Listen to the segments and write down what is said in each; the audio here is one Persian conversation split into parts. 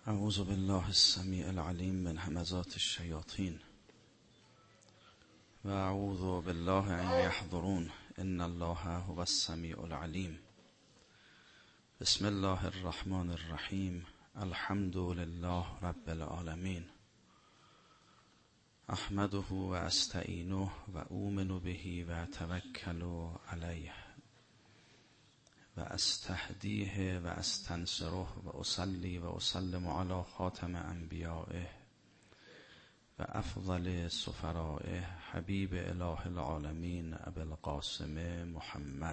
اعوذ بالله السمیع العلیم من همزات الشیاطین و اعوذ بالله ان یحضرون ان الله هو السمیع العلیم. بسم الله الرحمن الرحیم. الحمد لله رب العالمین. احمده و استعینه و اؤمن به و اتوکل علیه و استهدیه و استنصره و اصلی و اسلم علی خاتم انبیائه و افضل سفرائه حبیب اله العالمین ابی القاسم محمد.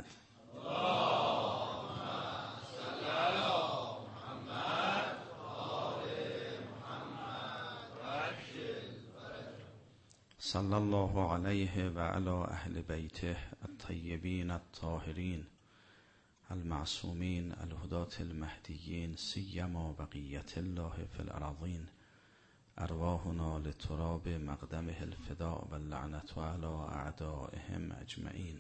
صلی الله علیه و علی اهل بیته الطیبین الطاهرین المعصومین الهداة المهدیین سیما بقیت الله فی الارضین ارواحنا لتراب مقدمه الفداء واللعنة علی اعدائهم اجمعین.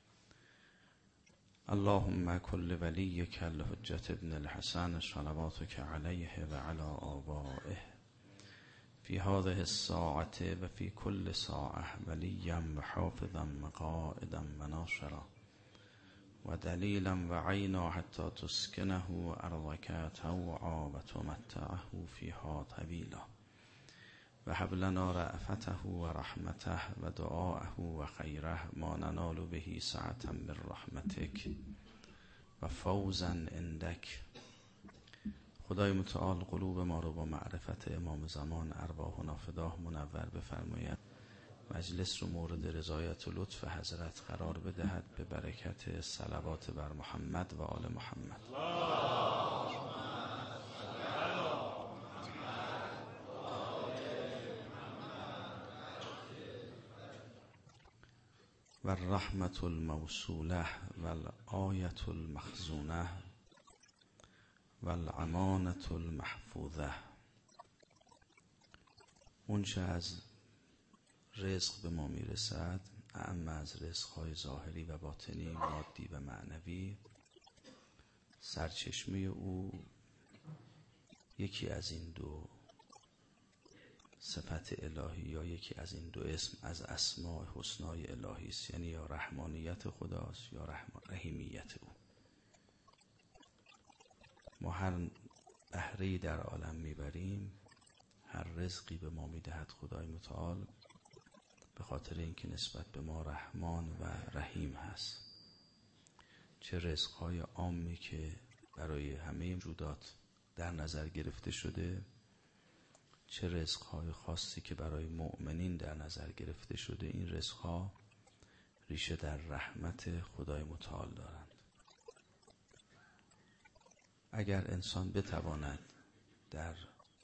اللهم کل ولیک الحجة ابن الحسن صلواتک علیه و علی آبائه فی هذه الساعة و فی کل ساعة ولیا و حافظا و قائدا و ناصرا و دلیلا و عینا حتی تسکنه ارضک طوعا و تمتعه فیها طویلا و هب لنا رأفته و رحمته و دعاءه و خیره ما ننال به سعة من رحمتک و فوزا عندک. خدای متعال قلوب ما رو با معرفت امام زمان ارواحنا فداه منور بفرماید. مجلس رو مورد رضایت و لطف حضرت قرار بدهد به برکت صلوات بر محمد و آل محمد. و الرحمة الموصوله و الآیة المخزونه و الامانة المحفوظه. اونچه از رزق به ما میرسد، اعم از رزقهای ظاهری و باطنی، مادی و معنوی، سرچشمه او یکی از این دو صفت الهی یا یکی از این دو اسم از اسماء حسنای الهی است، یعنی یا رحمانیت خداست یا رحیمیت او. ما هر بهره‌ای در عالم میبریم، هر رزقی به ما میدهد خدای متعال، به خاطر اینکه نسبت به ما رحمان و رحیم هست. چه رزقهای عامی که برای همه موجودات در نظر گرفته شده، چه رزقهای خاصی که برای مؤمنین در نظر گرفته شده، این رزقها ریشه در رحمت خدای متعال دارند. اگر انسان بتواند در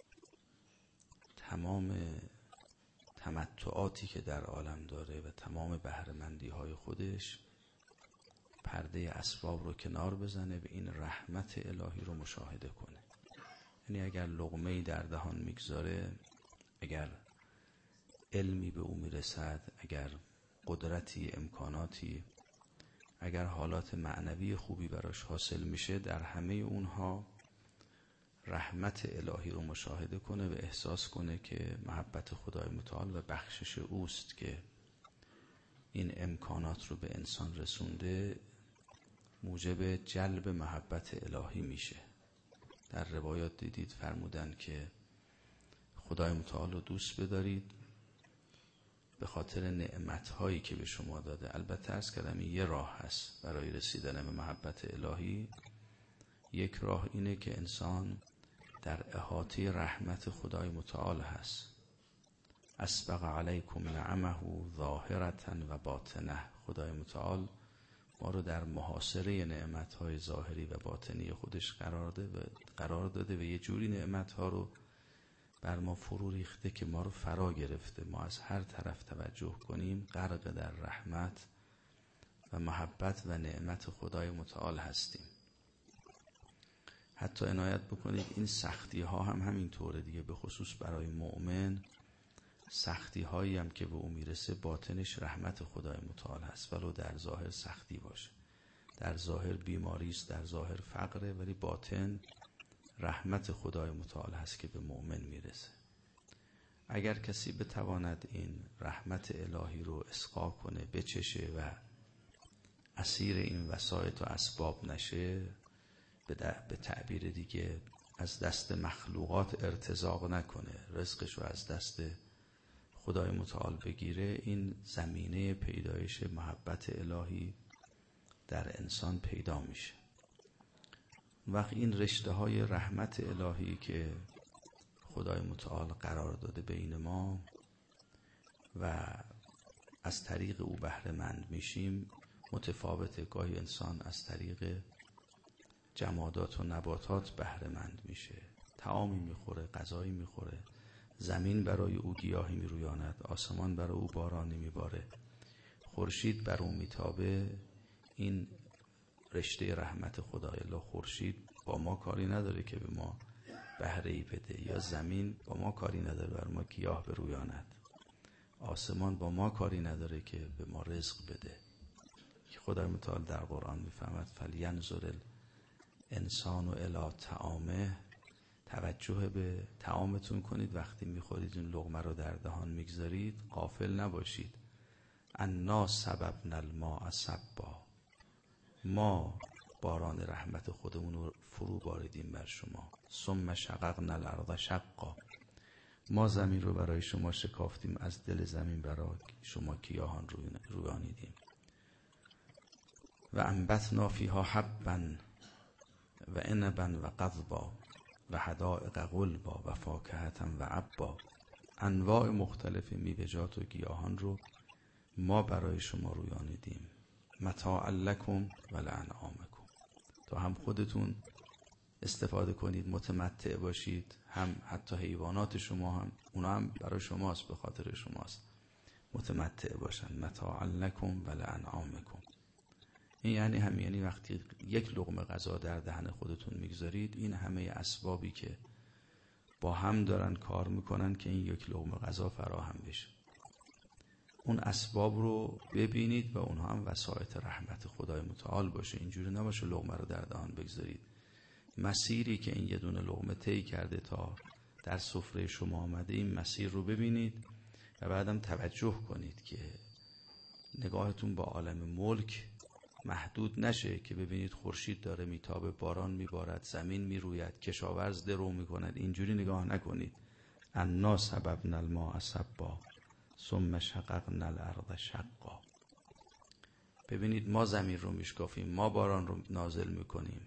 تمام تمتعاتی که در عالم داره و تمام بهره‌مندی های خودش پرده اسباب رو کنار بزنه و این رحمت الهی رو مشاهده کنه، یعنی اگر لقمه‌ای در دهان میگذاره، اگر علمی به او میرسد، اگر قدرتی، امکاناتی، اگر حالات معنوی خوبی براش حاصل میشه، در همه اونها رحمت الهی رو مشاهده کنه و احساس کنه که محبت خدای متعال و بخشش اوست که این امکانات رو به انسان رسونده، موجب جلب محبت الهی میشه. در روایات دیدید فرمودن که خدای متعال رو دوست بدارید به خاطر نعمت‌هایی که به شما داده. البته عرض کردم یه راه هست برای رسیدن به محبت الهی. یک راه اینه که انسان در احاطه رحمت خدای متعال هست. اسبغ علیکم نعمه ظاهرة و باطنه. خدای متعال ما رو در محاصره نعمت‌های ظاهری و باطنی خودش قرار داده و یه جوری نعمت‌ها رو بر ما فرو ریخته که ما رو فرا گرفته. ما از هر طرف توجه کنیم غرق در رحمت و محبت و نعمت خدای متعال هستیم. حتی عنایت بکنید این سختی ها هم همین طوره دیگه، به خصوص برای مؤمن. سختی هایی هم که به او میرسه باطنش رحمت خدای متعال هست، ولو در ظاهر سختی باشه، در ظاهر بیماری است، در ظاهر فقره، ولی باطن رحمت خدای متعال هست که به مؤمن میرسه. اگر کسی بتواند این رحمت الهی رو اسقا کنه، بچشه و اسیر این وسایط و اسباب نشه، به تعبیر دیگه از دست مخلوقات ارتزاق نکنه، رزقش رو از دست خدای متعال بگیره، این زمینه پیدایش محبت الهی در انسان پیدا میشه. وقت این رشته های رحمت الهی که خدای متعال قرار داده بین ما و از طریق او بهره مند میشیم متفاوته. گاهی انسان از طریق جمادات و نباتات بهره مند میشه، طعامی میخوره، غذایی میخوره، زمین برای او گیاهی میرویاند، آسمان برای او بارانی میباره، خورشید بر او میتابه. این رشته رحمت خدای الله. خورشید با ما کاری نداره که به ما بهره‌ای بده، یا زمین با ما کاری نداره بر ما گیاه برویاند، آسمان با ما کاری نداره که به ما رزق بده. که خدای متعال در قرآن میفهمد فلینظر الانسان الی طعامه، توجه به طعامتون کنید، وقتی میخورید این لقمه رو در دهان میگذارید غافل نباشید. انا صببنا الماء صبا، ما باران رحمت خودمون رو فرو باریدیم بر شما. ثم شققنا الارض شقا، ما زمین رو برای شما شکافتیم، از دل زمین برای شما گیاهان رویانیدیم. و انبتنا فیها حبا و عنبا و قضبا و حدائق غلبا و فاکهة و عبا، انواع مختلف میوه‌جات و گیاهان رو ما برای شما رویانیدیم. متاعا لکم و لانعامکم، تا هم خودتون استفاده کنید، متمتع باشید، هم حتی حیوانات شما هم، اونا هم برای شماست، به خاطر شماست متمتع باشن. متاعا لکم و لانعامکم، این یعنی وقتی یک لقمه غذا در دهن خودتون میگذارید، این همه اسبابی که با هم دارن کار میکنن که این یک لقمه غذا فراهم بشه. اون اسباب رو ببینید و اونها هم وسایط رحمت خدای متعال باشه. اینجوری نباشه لقمه رو در دهان بگذارید. مسیری که این یه دونه لقمه طی کرده تا در سفره شما آمده، این مسیر رو ببینید و بعدم توجه کنید که نگاهتون با عالم ملک محدود نشه که ببینید خورشید داره میتابه، باران میبارد، زمین میروید، کشاورز درو میکند. اینجوری نگاه نکنید. انا صببنا الماء صبا ثم شققنا الارض شقا. ببینید ما زمین رو میشکافیم، ما باران رو نازل میکنیم،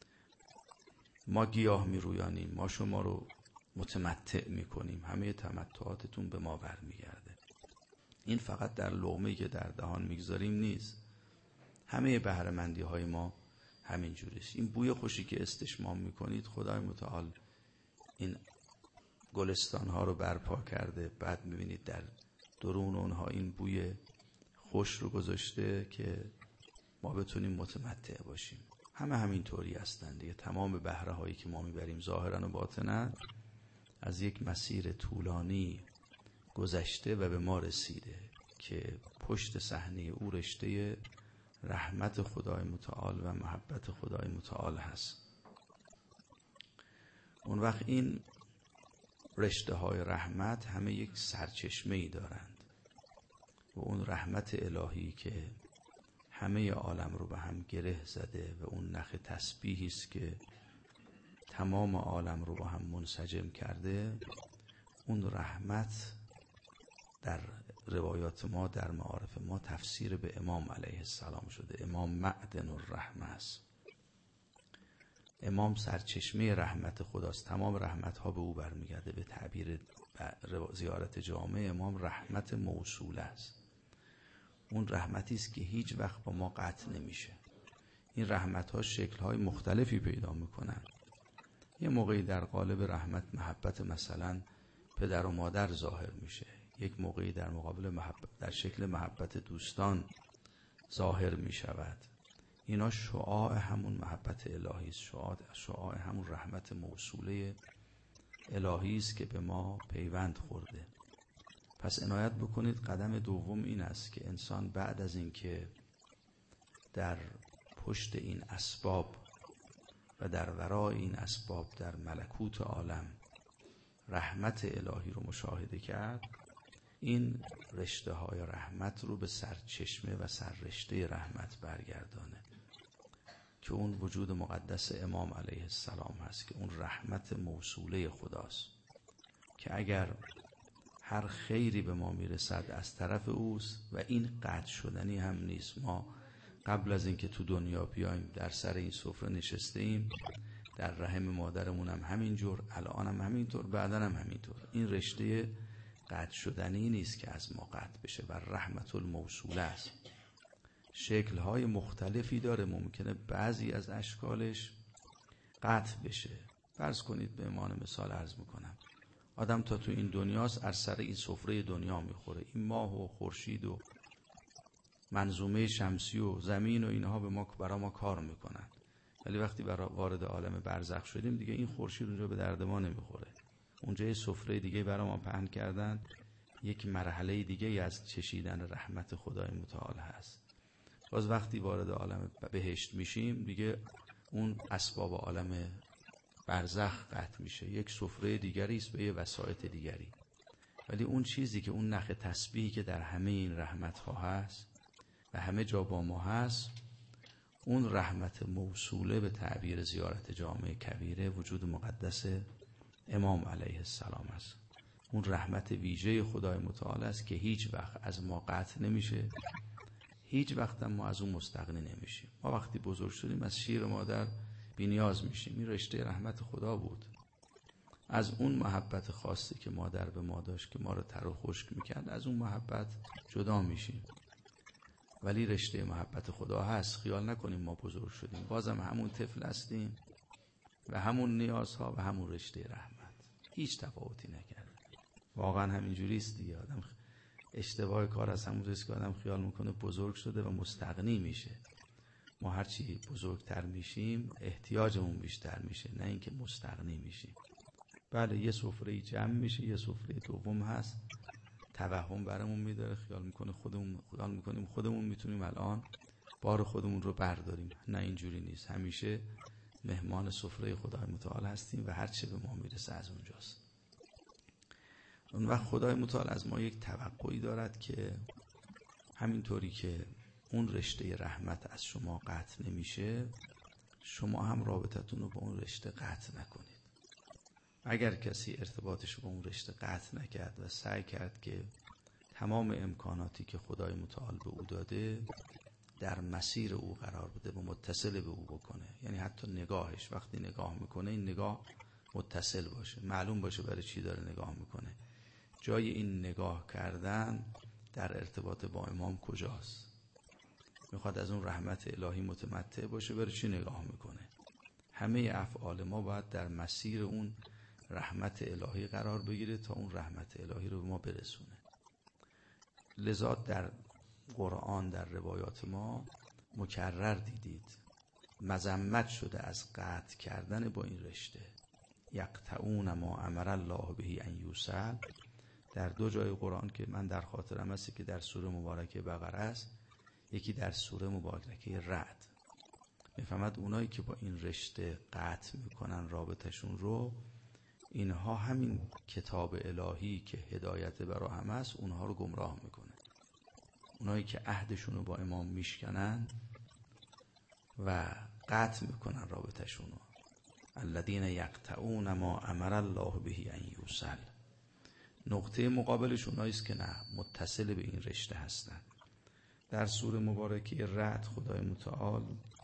ما گیاه میرویانیم، ما شما رو متمتع میکنیم، همه تمتعاتتون به ما برمیگرده. این فقط در لقمه‌ای که در دهان میگذاریم نیست، همه بهره‌مندی های ما همین جوریست. این بوی خوشی که استشمام میکنید، خدای متعال این گلستان ها رو برپا کرده، بعد میبینید در درون اونها این بوی خوش رو گذاشته که ما بتونیم متمتع باشیم. همه همین طوری هستند دیگه. تمام بهره هایی که ما میبریم ظاهرا و باطنا از یک مسیر طولانی گذشته و به ما رسیده که پشت صحنه او رشته رحمت خدای متعال و محبت خدای متعال هست. اون وقت این رشته های رحمت همه یک سرچشمه ای دارند و اون رحمت الهی که همه عالم رو به هم گره زده و اون نخ تسبیحی است که تمام عالم رو با هم منسجم کرده، اون رحمت در روایات ما، در معارف ما تفسیر به امام علیه السلام شده. امام معدن الرحمه است. امام سرچشمه رحمت خداست، تمام رحمت ها به او برمیگرده. به تعبیر زیارت جامع امام، رحمت موصوله است. اون رحمتی است که هیچ وقت با ما قطع نمیشه. این رحمت ها شکل های مختلفی پیدا میکنن. یه موقعی در قالب رحمت محبت مثلا پدر و مادر ظاهر میشه، یک موقعی در مقابل محبت در شکل محبت دوستان ظاهر میشود. اینا شعاع همون محبت الهی است، شعاع همون رحمت موصوله الهی است که به ما پیوند خورده. پس عنایت بکنید قدم دوم این است که انسان بعد از این که در پشت این اسباب و در ورای این اسباب در ملکوت عالم رحمت الهی رو مشاهده کرد، این رشته های رحمت رو به سرچشمه و سررشته رحمت برگردانه که اون وجود مقدس امام علیه السلام هست، که اون رحمت موصوله خداست که اگر هر خیری به ما میرسد از طرف اوست و این قطع شدنی هم نیست. ما قبل از اینکه تو دنیا بیایم در سر این سفره نشسته ایم، در رحم مادرمون هم همینجور، الان هم همینطور، بعدن هم همینطور. این رشته قطع شدنی نیست که از ما قطع بشه و رحمت الموصوله است. شکل‌های مختلفی داره، ممکنه بعضی از اشکالش قطع بشه. فرض کنید به عنوان مثال عرض میکنم، آدم تا تو این دنیاست، از سر این سفره دنیا میخوره، این ماه و خورشید و منظومه شمسی و زمین و اینها برای ما کار میکنن، ولی وقتی وارد عالم برزخ شدیم دیگه این خورشید اونجا به درد ما نمیخوره. اونجا یه سفره دیگه برای ما پهن کردن، یک مرحله دیگه از چشیدن رحمت خدای متعال هست. باز وقتی وارد عالم بهشت میشیم دیگه اون اسباب عالم برزخ قطع میشه، یک سفره دیگری است به یه وسایط دیگری. ولی اون چیزی که اون نخ تسبیحی که در همه این رحمت ها هست و همه جا با ما هست، اون رحمت موصوله به تعبیر زیارت جامع کبیره وجود مقدس امام علیه السلام است. اون رحمت ویژه خدای متعال است که هیچ وقت از ما قطع نمیشه، هیچ وقت هم ما از اون مستغنی نمیشیم. ما وقتی بزرگ شدیم از شیر مادر بی‌نیاز میشیم، این رشته رحمت خدا بود. از اون محبت خاصی که مادر به ما داشت که ما رو تر و خشک میکرد، از اون محبت جدا میشیم. ولی رشته محبت خدا هست، خیال نکنیم ما بزرگ شدیم، بازم همون طفل هستیم و همون نیازها و همون رشته رحمت، هیچ تفاوتی نکرده. واقعا همینجوری است دیگه. آدم اشتباه کار از همون روز که آدم خیال میکنه بزرگ شده و مستغنی میشه. ما هرچی بزرگتر میشیم احتیاجمون بیشتر میشه، نه اینکه مستغنی میشیم. بله یه سفره جمع میشه، یه سفره دوم هست، توهم برامون میداره، خیال میکنیم خودمون میتونیم الان بار خودمون رو برداریم. نه اینجوری نیست، همیشه مهمان سفره خدای متعال هستیم و هر چه به ما میرسه از اونجاست. اون وقت خدای متعال از ما یک توقعی دارد که همینطوری که اون رشته رحمت از شما قطع نمیشه، شما هم رابطتون رو با اون رشته قطع نکنید. اگر کسی ارتباطش رو با اون رشته قطع نکرد و سعی کرد که تمام امکاناتی که خدای متعال به او داده در مسیر او قرار بده و متصل به او بکنه، یعنی حتی نگاهش وقتی نگاه میکنه این نگاه متصل باشه، معلوم باشه برای چی داره نگاه میکنه، جای این نگاه کردن در ارتباط با امام کجاست، میخواد از اون رحمت الهی متمتع باشه، برای چی نگاه میکنه. همه افعال ما باید در مسیر اون رحمت الهی قرار بگیره تا اون رحمت الهی رو به ما برسونه. لذا در قرآن در روایات ما مکرر دیدید مذمت شده از قطع کردن با این رشته. یقطعون ما امر الله به ان یوصل، در دو جای قرآن که من در خاطرم هست که در سوره مبارکه بقره است، یکی در سوره مبارکه رعد. میفهمد اونایی که با این رشته قطع میکنن رابطشون رو، اینها همین کتاب الهی که هدایت برای همه است اونها رو گمراه میکنه. اونایی که عهدشون رو با امام میشکنن و قطع میکنن رابطشون رو، الذین یقطعون ما امر الله به ان یوصل. نقطه مقابلش اونایی است که نه، متصل به این رشته هستن. در سوره مبارکه رعد خدای متعال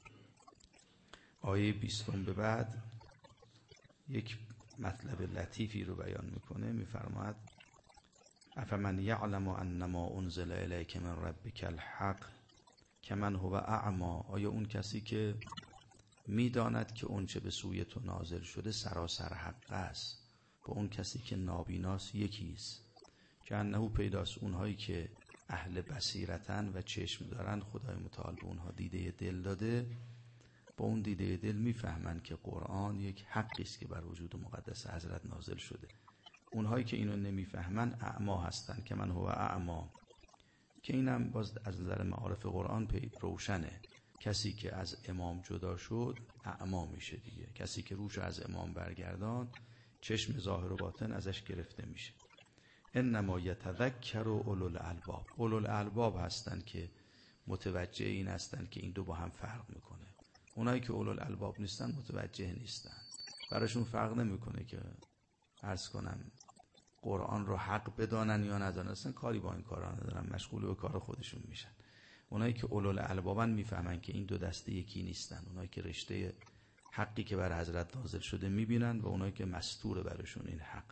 آیه 20 به بعد یک مطلب لطیفی رو بیان میکنه، میفرماد افمن یعلم انما انزل الیک من ربک الحق کمن هو اعمی، آیا اون کسی که میداند که اون چه به سوی تو نازل شده سراسر حق است با اون کسی که نابیناست یکیست. که انه پیداست اونهایی که اهل بصیرتن و چشم دارن خدای متعال به اونها دیده دل داده، با اون دیده دل میفهمن که قرآن یک حقی است که بر وجود مقدس حضرت نازل شده. اونهایی که اینو نمیفهمن اعما هستن که من هو اعما، که اینم باز از نظر معارف قرآن روشنه. کسی که از امام جدا شد اعما میشه دیگه. کسی که روش از امام برگردان چشم ظاهر و باطن ازش گرفته میشه. انما یتذکر اولو الالباب. اولو الالباب هستن که متوجه این هستن که این دو با هم فرق میکنه. اونایی که اولو الالباب نیستن متوجه نیستن، براشون فرق نمیکنه که عرض کنم قرآن رو حق بدانن یا ندانن، اصلا کاری با این کارا ندارن، مشغول به کار خودشون میشن. اونایی که اولو الالبابن میفهمن که این دو دسته یکی نیستن. اونایی که رشته حقی که بر حضرت نازل شده میبینن و اونایی که مستور برشون این حق.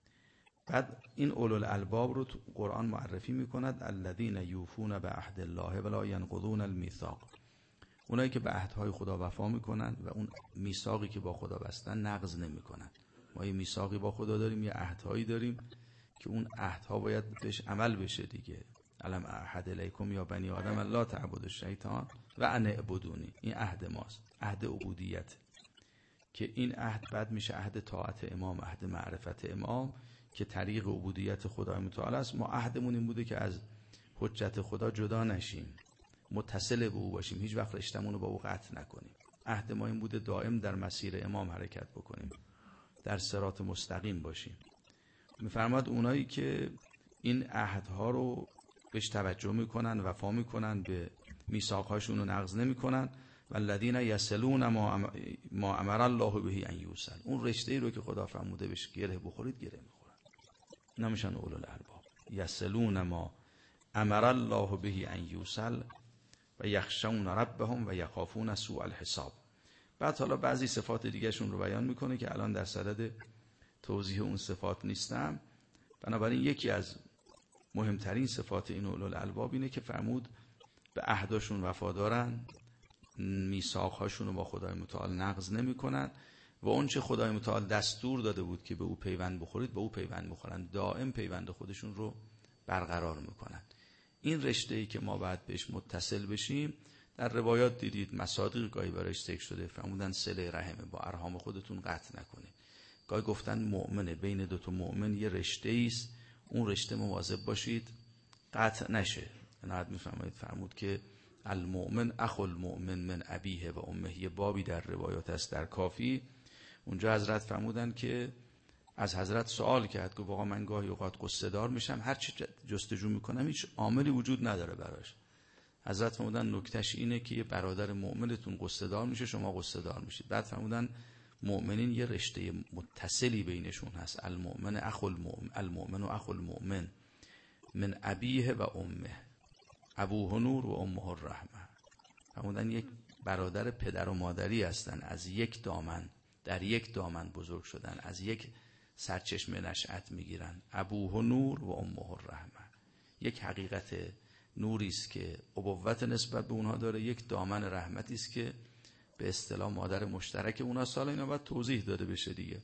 بعد این اولو الالباب رو تو قرآن معرفی میکند الذین یوفون بعهد الله ولا ینقضون المیثاق. اونایی که به عهدهای خدا وفا میکنن و اون میثاقی که با خدا بستن نقض نمیکنن. ما یه میثاقی با خدا داریم، یه عهدهایی داریم که اون عهدها باید بهش عمل بشه دیگه. علم اعهد الیکم یا بنی آدم لا تعبدوا الشیطان و ان اعبدونی. این عهد ماست، عهد عبودیت، که این عهد بعد میشه عهد طاعت امام، عهد معرفت امام که طریق عبودیت خدای متعال است. ما عهدمون این بوده که از حجت خدا جدا نشیم، متصل به او باشیم، هیچ وقت رشتمون رو با او قطع نکنیم. عهد ما این بوده دائم در مسیر امام حرکت بکنیم، در صراط مستقیم باشیم. میفرماد اونایی که این عهدها رو بهش توجه میکنن، وفا میکنن، به میثاقهاشون رو نقض نمیکنن. والذین یصلون ما امر الله به ان یوصل. اون رشته ای رو که خدا فرموده بهش گره بخورید گره میخورن. اینا میشن اولو الالباب. یصلون ما امر الله به ان یوصل و یخشون ربهم و یخافون سوء الحساب. بعد حالا بعضی صفات دیگه شون رو بیان میکنه که الان در صدد توضیح اون صفات نیستم. بنابراین یکی از مهمترین صفات این اولو الالباب اینه که فرمود به عهداشون وفادارن، میثاقهاشون رو با خدای متعال نقض نمی‌کنن و اون چه خدای متعال دستور داده بود که به او پیوند بخورید به او پیوند بخورن، دائم پیوند خودشون رو برقرار میکنن. این رشته‌ای که ما باید بهش متصل بشیم. در روایات دیدید مصادیق گاهی برایش ذکر شده، فرمودن صله رحمه، با ارحام خودتون قطع نکنید. گاهی گفتن مؤمنه، بین دو تا مؤمن یه رشته‌ای است، اون رشته مواظب باشید قطع نشه. نهایت میفرمایید فرمود که المؤمن اخو المؤمن من ابیه و امه. یه بابی در روایات است در کافی، اونجا حضرت فرمودن که از حضرت سوال کرد که آقا من گاهی اوقات قصه دار میشم، هر چی جستجو میکنم هیچ عاملی وجود نداره براش. حضرت فرمودن نکتهش اینه که یه برادر مؤمنتون قصه دار میشه، شما قصه دار میشید. بعد فرمودن مؤمنین یه رشته متصلی بینشون هست، المؤمن اخو المؤمن، المؤمن و اخو المؤمن من ابیه و امه، ابوه نور و امه الرحمه. فرمودن یک برادر پدر و مادری هستن، از یک دامن، در یک دامن بزرگ شدن، از یک سرچشمه نشأت میگیرن. ابوه نور و امه الرحمه. یک حقیقت نوری است که ابوت نسبت به اونها داره، یک دامن رحمتی است که به اصطلاح مادر مشترک اونها. سالا اینا باید توضیح داده بشه دیگه.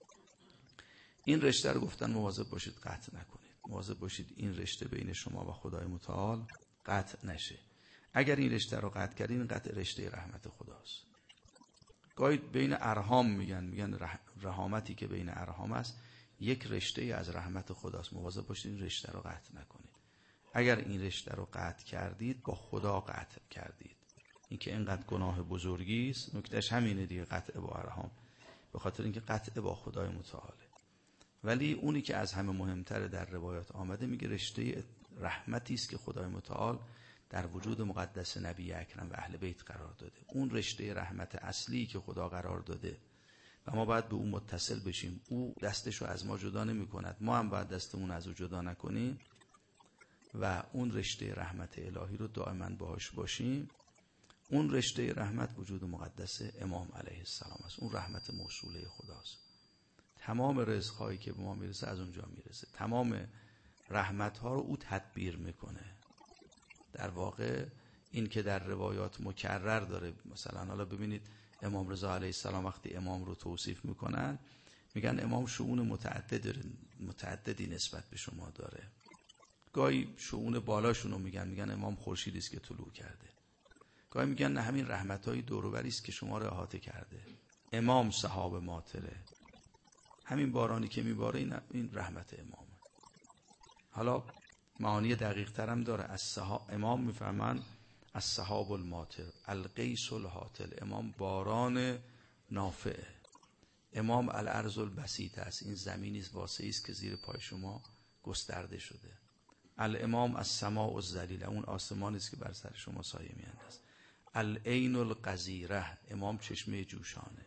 این رشته رو گفتن مواظب باشید قطع نکنید، مواظب باشید این رشته بین شما و خدای متعال قطع نشه. اگر این رشته رو قطع کردین، این قطع رشته رحمت خداست. گاهی بین ارحام میگن رحامتی که بین ارحام است یک رشته از رحمت خداست، مواظب باشید این رشته رو قطع نکنید. اگر این رشته رو قطع کردید با خدا قطع کردید. این که اینقدر گناه بزرگی است، نکتهش همینه دیگه، قطع با ارحام، به خاطر اینکه قطع با خدای متعاله. ولی اونی که از همه مهمتر در روایات آمده میگه رشته رحمتی است که خدای متعال در وجود مقدس نبی اکرم و اهل بیت قرار داده. اون رشته رحمت اصلی که خدا قرار داده و ما باید به اون متصل بشیم. او دستشو از ما جدا نمی کند، ما هم باید دستمون از او جدا نکنیم و اون رشته رحمت الهی رو دائما باهاش باشیم. اون رشته رحمت وجود مقدس امام علیه السلام است، اون رحمت موصوله خداست. تمام رزق‌هایی که به ما میرسه از اونجا میرسه، تمام رحمت‌ها رو او تدبیر میکنه. در واقع این که در روایات مکرر داره، مثلا حالا ببینید امام رضا علیه السلام وقتی امام رو توصیف میکنن میگن امام شؤون متعددی نسبت به شما داره. گاهی شؤون بالاشون رو میگن امام خورشیدی است که طلوع کرده. گاهی میگن نه، همین رحمت‌های دور و بری است که شما رو احاطه کرده. امام سحاب ماطره، همین بارانی که میباره این رحمت امامه. حالا معانی دقیق ترم داره. از امام میفهمن السحاب الماطر، الغیث الهاطل، امام باران نافعه. امام الارض البسیط است، این زمینی واسعی است که زیر پای شما گسترده شده. الامام السماء الذلیله، اون آسمانی است که بر سر شما سایه میاندازه. العین القذیره، امام چشمه جوشانه.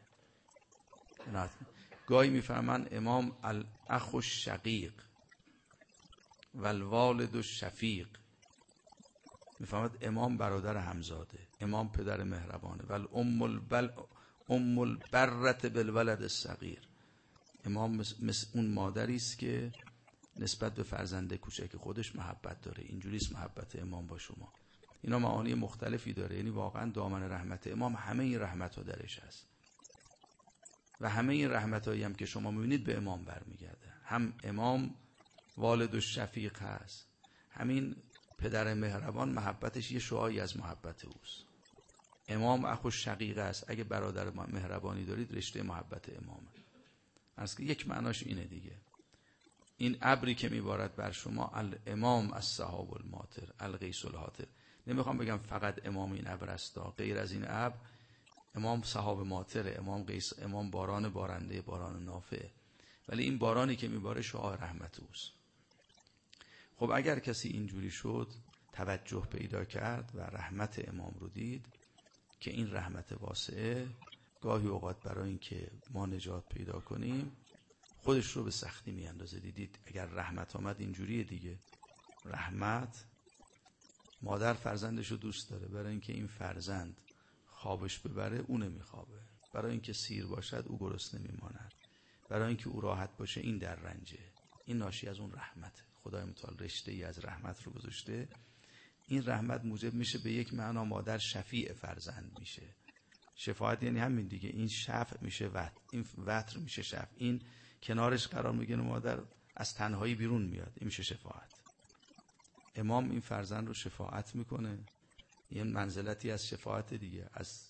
گاهی میفهمن امام الاخ الشقیق و الوالد الشفیق، میفهمد امام برادر همزاده، امام پدر مهربانه. و ام البرة بالولد الصغیر، امام مثل اون مادری است که نسبت به فرزند کوچک خودش محبت داره. اینجوری است محبت امام با شما. اینا معانی مختلفی داره، یعنی واقعا دامن رحمت امام همه این رحمت ها درش هست و همه این رحمت هایی هم که شما میبینید به امام برمیگرده. هم امام والد الشفیق هست، همین پدر مهربان محبتش یه شعاعی از محبت اوست. امام اخو شقیق است، اگه برادر مهربانی دارید رشته محبت امامه. از که یک معناش اینه دیگه. این ابری که میبارد بر شما، الامام السحاب الماطر الغیث الهاطل. نمیخوام بگم فقط امام این ابر است، غیر از این ابر امام سحاب ماطر، امام غیث، امام باران بارنده، باران نافع. ولی این بارانی که میباره شعاع رحمت اوست. خب اگر کسی اینجوری شد، توجه پیدا کرد و رحمت امام رو دید که این رحمت واسعه گاهی اوقات برای این که ما نجات پیدا کنیم خودش رو به سختی میاندازه. دیدید اگر رحمت آمد اینجوریه دیگه. رحمت، مادر فرزندش رو دوست داره، برای اینکه این فرزند خوابش ببره اونه میخوابه، برای اینکه سیر باشد او گرسنه میماند، برای اینکه او راحت باشه این در رنجه. این ناشی از اون رحمت. خدای متعال رشته ای از رحمت رو گذاشته. این رحمت موجب میشه به یک معنا مادر شفیع فرزند میشه. شفاعت یعنی همین دیگه. این شفع میشه وتر، این وتر میشه شفع. این کنارش قرار میگیره، مادر از تنهایی بیرون میاد، این میشه شفاعت. امام این فرزند رو شفاعت میکنه. این منزلتی از شفاعت دیگه. از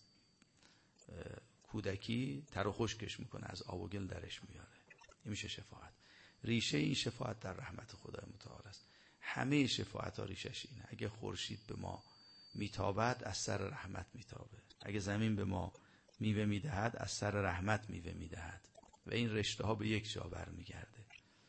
کودکی تر و خشکش میکنه، از آب و گل درش میاره. این میشه شفاعت. ریشه این شفاعت در رحمت خدای متعال است. همه شفاعت ها ریشش اینه. اگه خورشید به ما میتابد از سر رحمت میتابه، اگه زمین به ما میوه میدهد از سر رحمت میوه میدهد و این رشته ها به یک جا برمیگرده.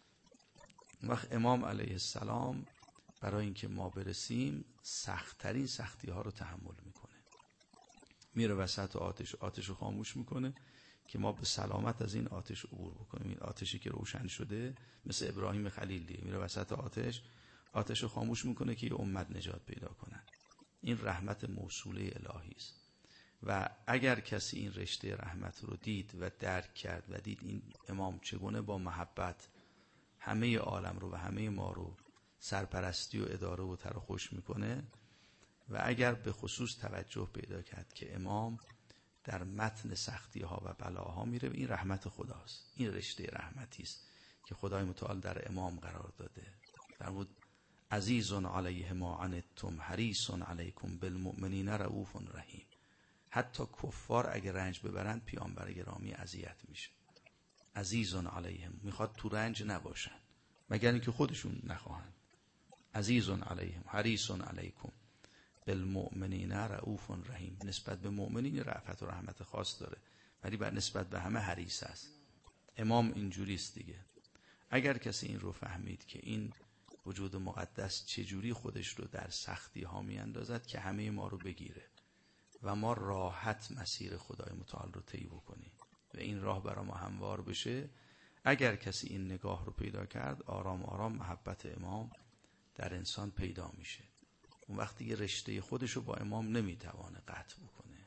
وقت امام علیه السلام برای اینکه ما برسیم سخت‌ترین سختی ها رو تحمل میکنه. میره وسط آتش رو خاموش میکنه که ما به سلامت از این آتش عبور بکنیم. این آتشی که روشن شده مثل ابراهیم خلیل دیگه، میره وسط آتش رو خاموش میکنه که یه امت نجات پیدا کنن. این رحمت موصوله الهی است. و اگر کسی این رشته رحمت رو دید و درک کرد و دید این امام چگونه با محبت همه عالم رو و همه ما رو سرپرستی و اداره و تر و خوش میکنه، و اگر به خصوص توجه پیدا کرد که امام در متن سختی ها و بلاها میره، این رحمت خداست. این رشته رحمتی است که خدای متعال در امام قرار داده. فرمود عزیز علیه ما عنتم حریص علیکم بالمؤمنین رؤوف رحیم. حتی کفار اگه رنج ببرند پیامبر گرامی اذیت میشه. عزیز علیهم، میخواد تو رنج نباشن مگر اینکه خودشون نخواهند. عزیز علیهم حریص علیکم بالمؤمنین رؤوف رحیم. نسبت به مؤمنین رأفت و رحمت خاص داره، ولی بر نسبت به همه حریص است. امام اینجوری است دیگه. اگر کسی این رو فهمید که این وجود مقدس چجوری خودش رو در سختی ها می اندازد که همه ما رو بگیره و ما راحت مسیر خدای متعال رو طی بکنیم و این راه برای ما هموار بشه، اگر کسی این نگاه رو پیدا کرد، آرام آرام محبت امام در انسان پیدا میشه. اون وقتی یه رشته خودش رو با امام نمیتوانه قطع بکنه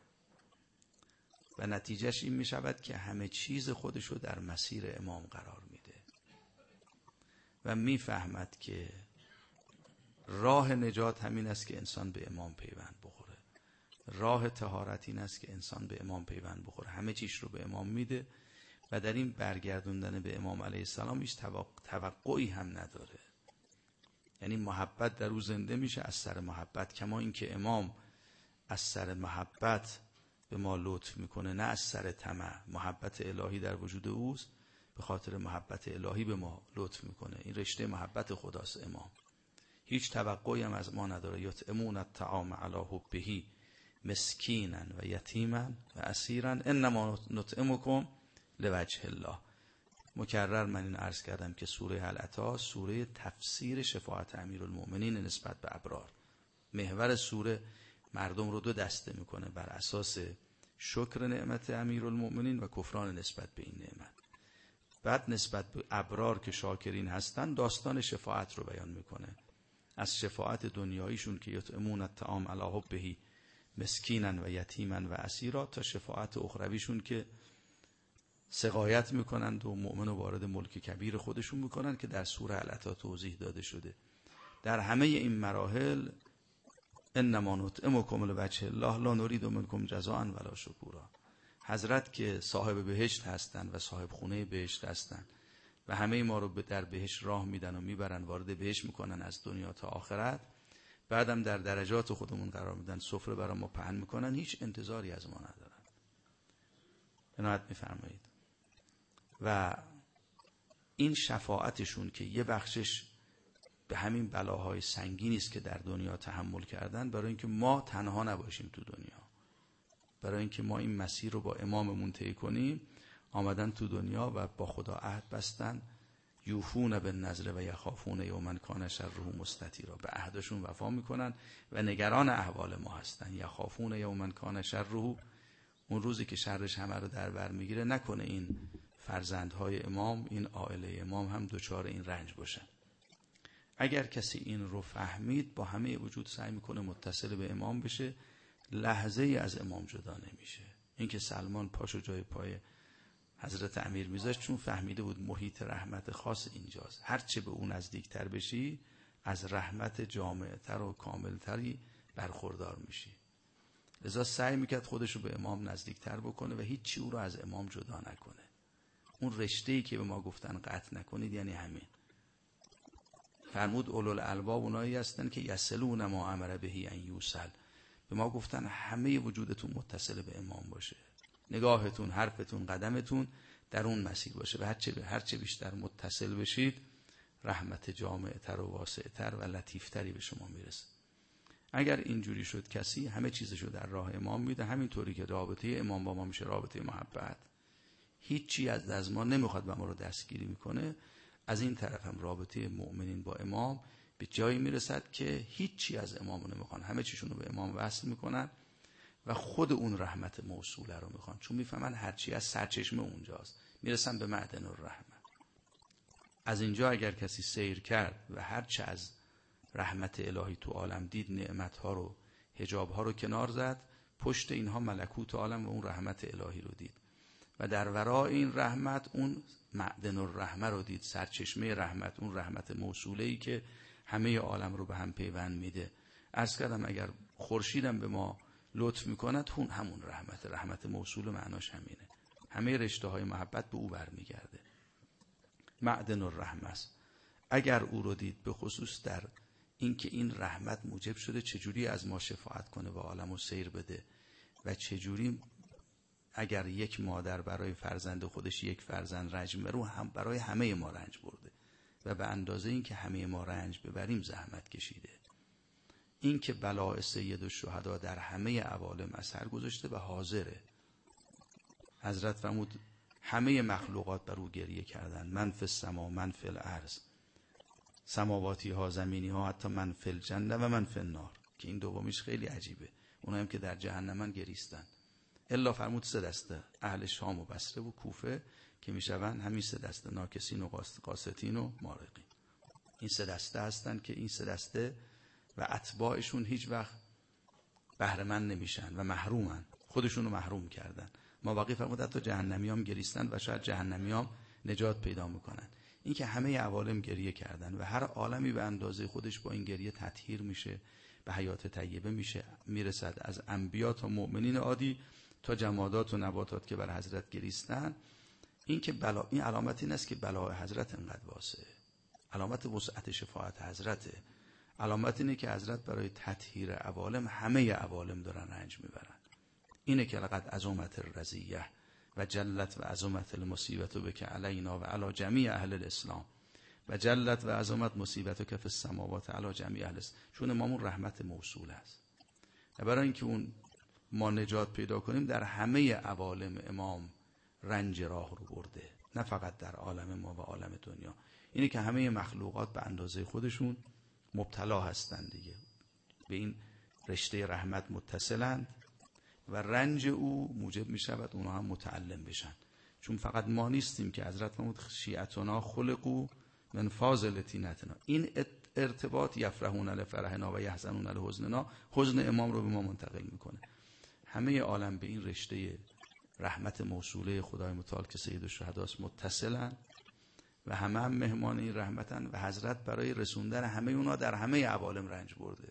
و نتیجهش این میشود که همه چیز خودش رو در مسیر امام قرار میده و میفهمد که راه نجات همین است که انسان به امام پیوند بخوره. راه طهارت این است که انسان به امام پیوند بخوره. همه چیز رو به امام میده و در این برگردوندن به امام علیه السلام هیچ توقعی هم نداره. یعنی محبت در او زنده میشه از سر محبت، کما این که امام از سر محبت به ما لطف میکنه، نه از سر طمع. محبت الهی در وجود اوست، به خاطر محبت الهی به ما لطف میکنه. این رشته محبت خداست امام. هیچ توقعی هم از ما نداره. یطعمون الطعام علی حبه مسکینا و یتیما و اسیرا انما نطعمکم لوجه الله. مکرر من این عرض کردم که سوره هل سوره تفسیر شفاعت امیرالمؤمنین نسبت به ابرار. محور سوره مردم رو دو دسته میکنه بر اساس شکر نعمت امیرالمؤمنین و کفران نسبت به این نعمت. بعد نسبت به ابرار که شاکرین هستن داستان شفاعت رو بیان میکنه، از شفاعت دنیاییشون که یطعمون الطعام علی حبه مسکینا و یتیما و اسیرا تا شفاعت اخرویشون که سقایت میکنند و مؤمن و وارد ملک کبیر خودشون میکنن که در سوره العطا توضیح داده شده. در همه این مراحل انما نطعمکم لوجه الله لا نرید منکم جزاء ولا شکورا. حضرت که صاحب بهشت هستن و صاحب خونه بهشت هستن و همه ما رو در بهشت راه میدن و میبرن وارد بهشت میکنن از دنیا تا آخرت، بعدم در درجات خودمون قرار میدن، سفره برای ما پهن میکنن، هیچ انتظاری از ما ندارن. عنایت میفرمایید. و این شفاعتشون که یه بخشش به همین بلاهای سنگینی است که در دنیا تحمل کردن، برای اینکه ما تنها نباشیم تو دنیا، برای اینکه ما این مسیر رو با اماممون طی کنیم، آمدن تو دنیا و با خدا عهد بستن. یوفون بالنذر و یخافون یوما کان شره مستطیرا. به عهدشون وفا میکنن و نگران احوال ما هستن. یخافون یوما کان شره، اون روزی که شرش همه رو در بر میگیره، نکنه این فرزندهای امام، این عائله امام هم دچار این رنج باشن. اگر کسی این رو فهمید، با همه وجود سعی میکنه متصل به امام بشه، لحظه ای از امام جدا نمیشه. اینکه سلمان پاشو جای پای حضرت امیر میذاشت، چون فهمیده بود محیط رحمت خاص اینجاست. هرچه به اون نزدیکتر بشی، از رحمت جامعتر و کاملتری برخوردار میشی. لذا سعی میکرد خودش رو به امام نزدیکتر بکنه و هیچی او رو از امام جدا نکنه. اون رشته‌ای که به ما گفتن قطع نکنید یعنی همین. فرمود اولوالالباب اونایی هستن که یصلون ما امر به ان یوصل. به ما گفتن همه وجودتون متصل به امام باشه، نگاهتون، حرفتون، قدمتون در اون مسیر باشه و هرچه بیشتر متصل بشید، رحمت جامعتر و واسعتر و لطیفتری به شما میرسه. اگر اینجوری شد کسی همه چیزشو در راه امام میده، همینطوری که رابطه امام با ما میشه رابطه محبت، هیچی از ما نمیخواد و ما رو دستگیری میکنه، از این طرف هم رابطه مؤمنین با امام به جایی میرسد که هیچی از امام نمیخوان، همه چیشون رو به امام وصل میکنن و خود اون رحمت موصوله رو میخوان، چون میفهمن هرچی از سرچشمه اونجاست، میرسن به معدن الرحمت. از اینجا اگر کسی سیر کرد و هرچه از رحمت الهی تو عالم دید، نعمتها رو، حجابها رو کنار زد، پشت اینها ملکوت عالم و اون رحمت الهی رو دید و در ورای این رحمت اون معدن الرحمه رو دید، سرچشمه رحمت، اون رحمت موصوله‌ای که همه عالم رو به هم پیوند میده. عرض کردم اگر خورشیدم به ما لطف میکند، همون رحمت موصول معناش همینه. همه رشته های محبت به او برمیگرده. معدن الرحمه است. اگر او رو دید، به خصوص در این که این رحمت موجب شده چجوری از ما شفاعت کنه و عالم رو سیر بده و چجوری اگر یک مادر برای فرزند خودش یک فرزند رنج میبره، هم برای همه ما رنج برده و به اندازه این که همه ما رنج ببریم زحمت کشیده. این که بلاء سید الشهدا در همه عوالم اثر گذاشته و حاضره. حضرت فرمود همه مخلوقات بر او گریه کردن، من فی السما من فی الارض، سماواتی ها، زمینی ها، حتی من فی الجنه و من فی النار، که این دومیش خیلی عجیبه. اونایی که در جهنمن گریستن. الا فرمود 3 دسته، اهل شام و بصره و کوفه که میشون همین 3 دسته، ناکسین و قاستین و مارقین. این 3 دسته هستن که این 3 دسته و اتباعشون هیچ وقت بهره مند نمیشن و محرومن، خودشون رو محروم کردن. مابقی فرمود حتی جهنمیام گریستن و شاید جهنمیام نجات پیدا میکنن. این که همه عوالم گریه کردن و هر عالمی به اندازه خودش با این گریه تطهیر میشه، به حیات طیبه میشه، میرسد از انبیا تا مؤمنین عادی تا جمادات و نباتات که بر حضرت گریستن. این که این علامت این است که بلاء حضرت انقدر واسعه، علامت وسعت شفاعت حضرته. علامت اینه که حضرت برای تطهیر عوالم همه عوالم دارن رنج میبرن. اینه که لقد عظمت الرزیه و جلت و عظمت المصیبت بک علینا و علی جمیع اهل الاسلام. و جلت و عظمت مصیبت و کف السماوات علی جمیع اهل. چون امامون رحمت موصول است و برای اینکه اون ما نجات پیدا کنیم در همه عوالم امام رنج راه رو برده، نه فقط در عالم ما و عالم دنیا. اینه که همه مخلوقات به اندازه خودشون مبتلا هستند دیگه، به این رشته رحمت متصلند و رنج او موجب می شود اونها هم متعلم بشن. چون فقط ما نیستیم که حضرت فرمود شیعتنا خلقو من فاضل طینتنا. این ارتباط یفرحون لفرحنا و یحزنون لحزننا حزن امام رو به ما منتقل میکنه. همه عالم به این رشته رحمت موصوله خدای متعال که سید الشهداست متصلن و همه هم مهمان این رحمتن و حضرت برای رسوندن همه اونا در همه عوالم رنج برده.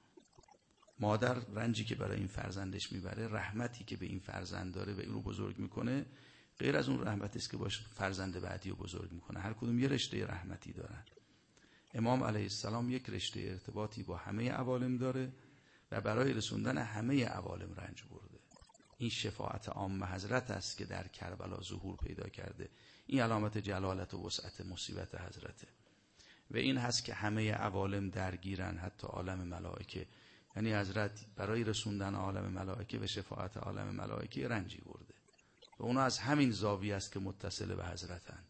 مادر رنجی که برای این فرزندش میبره، رحمتی که به این فرزند داره و این رو بزرگ میکنه، غیر از اون رحمتی است که باش فرزند بعدی رو بزرگ میکنه. هر کدوم یه رشته رحمتی دارن. امام علیه السلام یک رشته ارتباطی با همه عوالم داره و برای رسوندن همه عوالم رنج برده. این شفاعت عام حضرت است که در کربلا ظهور پیدا کرده. این علامت جلالت و وسعت مصیبت حضرته و این هست که همه عوالم درگیرن، حتی عالم ملائکه. یعنی حضرت برای رسوندن عالم ملائکه و شفاعت عالم ملائکه رنجی برده و اونا از همین زاویه است که متصل به حضرتن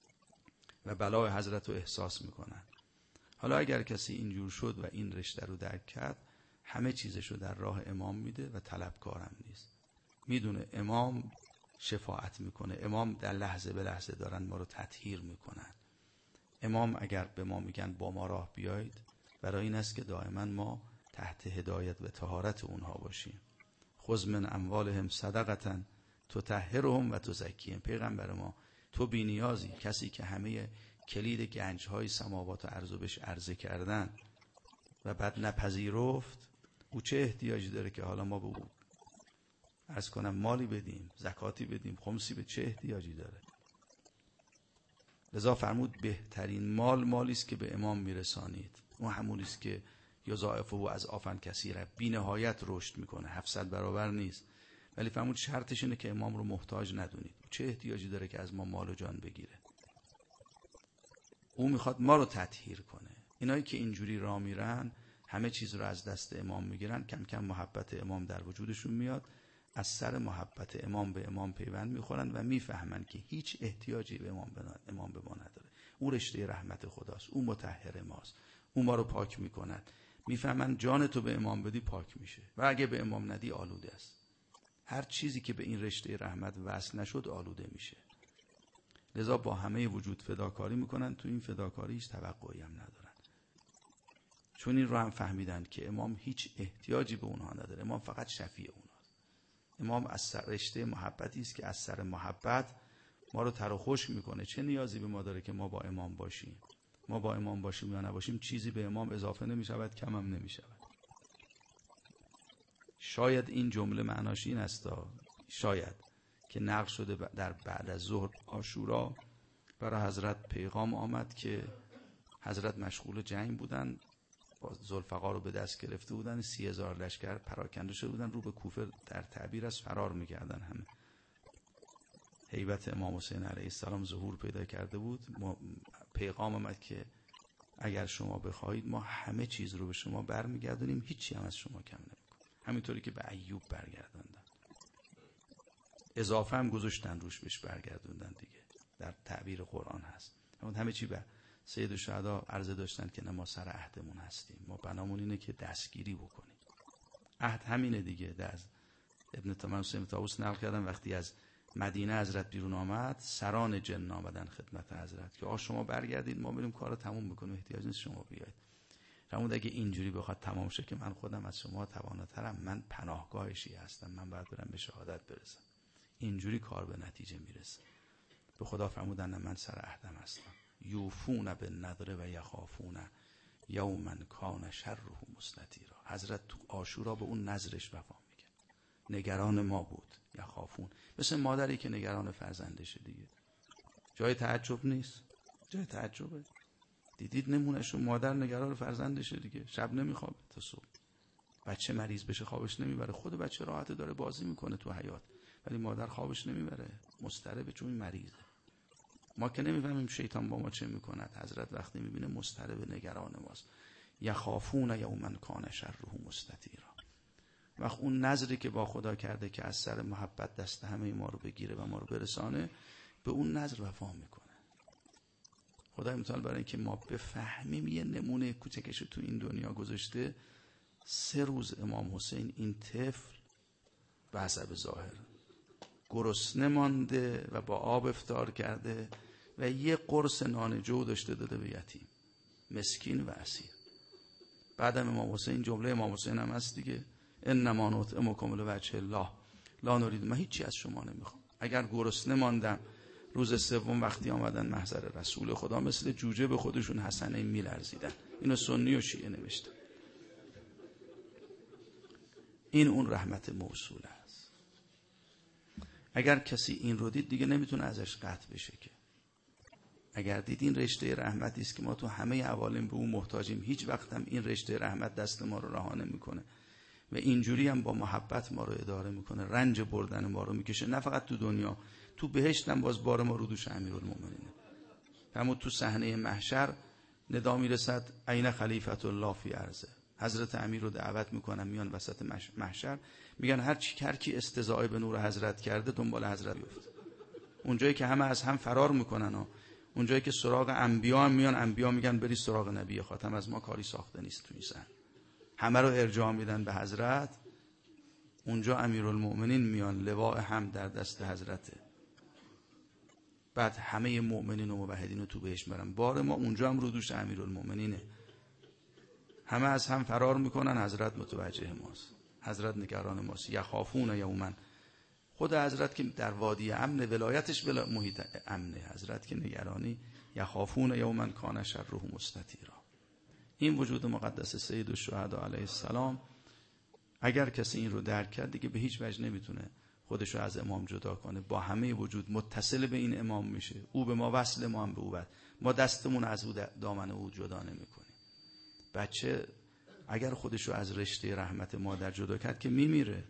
و بلای حضرت رو احساس میکنن. حالا اگر کسی اینجور شد و این رشته رو درک کرد، همه چیزش رو در راه امام میده و طلبکارم نیست. میدونه امام شفاعت میکنه، امام در لحظه به لحظه دارن ما رو تطهیر میکنن. امام اگر به ما میگن با ما راه بیایید، برای این است که دائما ما تحت هدایت و طهارت اونها باشیم. خذ من اموالهم صدقه تطهرهم و تزکیهم. پیغمبر ما تو بی نیازی، کسی که همه کلید گنج‌های سماوات و ارض بهش عرضه کردن و بعد نپذیرفت، او چه احتیاجی داره که حالا ما به او عرض کنم مالی بدیم، زکاتی بدیم، خمسی به چه احتیاجی داره؟ لذا فرمود بهترین مال مالی است که به امام میرسانید. اون همونی است که یضاعفه از آفن کثیره، بی نهایت رشد میکنه، 700 برابر نیست. ولی فرمود شرطش اینه که امام رو محتاج ندونید. چه احتیاجی داره که از ما مال و جان بگیره؟ او میخواد ما رو تطهیر کنه. اینایی که اینجوری راه میرن، همه چیز رو از دست امام میگیرن، کم کم محبت امام در وجودشون میاد، از سر محبت امام به امام پیوند میخورن و میفهمن که هیچ احتیاجی به امام به ما نداره. او رشته رحمت خداست، او مطهر ماست، او ما رو پاک میکند. میفهمن جان تو به امام بدی پاک میشه و اگه به امام ندی آلوده است. هر چیزی که به این رشته رحمت وصل نشد آلوده میشه. لذا با همه وجود فداکاری میکنن، تو این فداکاری هیچ توقعی هم ندارن. چون این رو هم فهمیدن که امام هیچ احتیاجی به اونها نداره، امام فقط شفیع اونهاست. امام از سر رشته محبتی است که از سر محبت ما رو تر و خشک میکنه. چه نیازی به ما داره که ما با امام باشیم؟ ما با امام باشیم یا نباشیم چیزی به امام اضافه نمیشود، کم هم نمیشود. شاید این جمله معناش این است، شاید که نقل شده در بعد از ظهر عاشورا برای حضرت پیغام آمد که حضرت مشغول جنگ بودن، با ذوالفقار رو به دست گرفته بودن، 30,000 لشکر پراکنده شده بودن، رو به کوفه در تعبیر از فرار میکردن. همه هیبت امام حسین علیه السلام ظهور پیدا کرده بود. پیغام آمد که اگر شما بخواهید ما همه چیز رو به شما برمیگردونیم، هیچی هم از شما کم نمیکنیم. همینطوری که به ایوب برگردوندن، اضافه هم گذاشتن روش، بهش برگردوندن دیگه. در تعبیر قرآن هست. همه چی به سید الشهدا عرضه داشتن که نه ما سر عهدمون هستیم، ما بنامون اینه که دستگیری بکنیم. عهد همینه دیگه. از ابن حسین طاووس نقل کردن وقتی از مدینه حضرت بیرون آمد، سران جن آمدن خدمت حضرت که شما برگردید، ما بریم کارو تموم بکنیم، احتیاج نیست شما بیاید. فرمود اگه اینجوری بخواد تمام شه که من خودم از شما تواناترم، من پناهگاه شیعه هستم، من باید برم به شهادت برسم. اینجوری کار به نتیجه میرسه. به خدا فرمودن نه من سر عهدم هستم. یوفون بالنذر و یخافون یوما کان شره مستطیرا. حضرت تو عاشورا به اون نذرش وفا میکنه. نگران ما بود. یخافون، مثل مادری که نگران فرزندشه دیگه. جای تعجب نیست؟ جای تعجبه. دیدید نمونهشو، مادر نگران فرزندشه دیگه، شب نمیخوابه تا صبح. بچه مریض بشه خوابش نمیبره، خود بچه راحت داره بازی میکنه تو حیاط، ولی مادر خوابش نمیبره، مضطربه چون مریضه. ما که نمیفهمیم شیطان با ما چه میکند. حضرت وقتی میبینه مضطرب، نگران ماست. یخافون یوما کان شره مستطیرا. وقت اون نظری که با خدا کرده که از سر محبت دست همه ما رو بگیره و ما رو برسانه، به اون نظر وفا میکنه. خدای متعال برای اینکه ما بفهمیم یه نمونه کوچکش تو این دنیا گذاشته. 3 روز امام حسین این طفل به حسب ظاهر گرسنه مانده و با آب افطار کرده و یه قرص نان جو داشته داده به یتیم مسکین و اسیر. بعدم امام حسین، جمله امام حسین هم هست دیگه، انما نطعمکم لوجه الله لا نرید، من هیچی از شما نمیخوام. اگر گرسنه ماندم روز سوم وقتی آمدن محضر رسول خدا مثل جوجه به خودشون حسنه میلرزیدن. اینو سنی و شیعه نوشتن. این اون رحمت موصوله است. اگر کسی این رو دید دیگه نمیتونه ازش قطع بشه که. اگر دید این رشته رحمتی است که ما تو همه عوالم به اون محتاجیم، هیچ وقت هم این رشته رحمت دست ما رو رها نمیکنه و اینجوری هم با محبت ما رو اداره میکنه، رنج بردن ما رو میکشه. نه فقط تو دنیا، تو بهشت هم باز بار ما رو دوش امیرالمومنینه. همون تو صحنه محشر ندا میرسد عین خلیفت الله فی ارضه. حضرت امیر رو دعوت میکنن، میان وسط محشر، میگن هر کی استضاء به نور حضرت کرده دنبال حضرت بیفته. اونجایی که همه از هم فرار میکنن، اونجایی که سراغ انبیا هم میان، انبیا میگن بری سراغ نبی خاتم، از ما کاری ساخته نیست. تو این صحنه همه رو ارجاع میدن به حضرت. اونجا امیرالمومنین میان، لواء هم در دست حضرته. بعد همه مؤمنین و موحدین رو تو بهش میبرن، بار ما اونجا هم رو دوش امیرالمومنینه. همه از هم فرار میکنن، حضرت متوجه ماست، حضرت نگران ماست. یخافون یوما، خود حضرت که در وادی امن، ولایتش محیط امنه، حضرت که نگرانی. یخافون یوما کان شره مستطیرا. این وجود مقدس سید الشهدا علیه السلام، اگر کسی این رو درک کرد دیگه به هیچ وجه نمیتونه خودشو از امام جدا کنه. با همه وجود متصل به این امام میشه، او به ما وصل، ما هم به او وصل. ما دستمون از او دامن او جدا نمیکنیم. بچه اگر خودشو از رشته رحمت مادر جدا کرد که میمیره.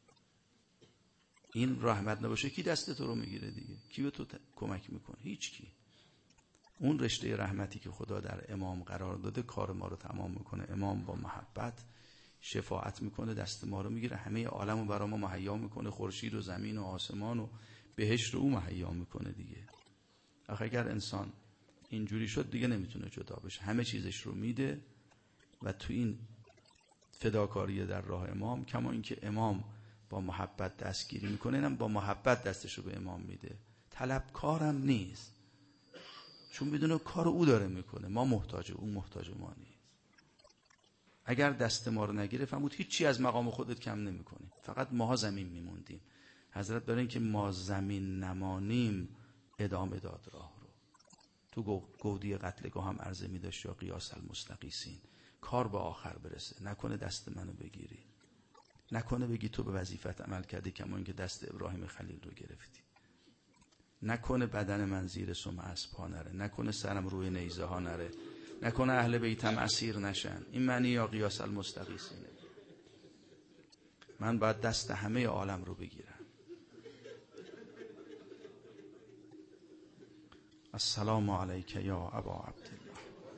این رحمت نباشه کی دست تو رو میگیره دیگه؟ کی به تو کمک میکنه؟ هیچ کی. اون رشته رحمتی که خدا در امام قرار داده کار ما رو تمام میکنه. امام با محبت شفاعت میکنه، دست ما رو میگیره، همه عالم رو برای ما مهیا میکنه، خورشید و زمین و آسمان و بهشت رو او مهیا میکنه دیگه. آخه اگر انسان اینجوری شد دیگه نمیتونه جدا بشه، همه چیزش رو میده و تو این فداکاری در راه امام، کما اینکه امام با محبت دستگیری میکنه، اینم با محبت دستش رو به امام میده. طلبکارم نیست، چون بدون کار او داره میکنه، ما محتاج او، محتاج ما نیست. اگر دست ما رو نگیره فرمود هیچی از مقام خودت کم نمیکنی، فقط ماها زمین میموندیم. حضرت برای اینکه ما زمین نمانیم ادامه داد راه رو. تو گودی قتلگاه هم عرضه میداشت یا قیاس المستقیسین، کار به آخر برسه، نکنه دست منو بگیری، نکنه بگی تو به وظیفت عمل کردی کما اینکه دست ابراهیم خلیل رو گرفتی، نکنه بدن من زیر سم اسب ها نره، نکنه سرم روی نیزه ها نره، نکنه اهل بیتم اسیر نشن. این معنی یا قیاس المستقیسینه. من باید دست همه عالم رو بگیرم. السلام علیک یا ابا عبدالله.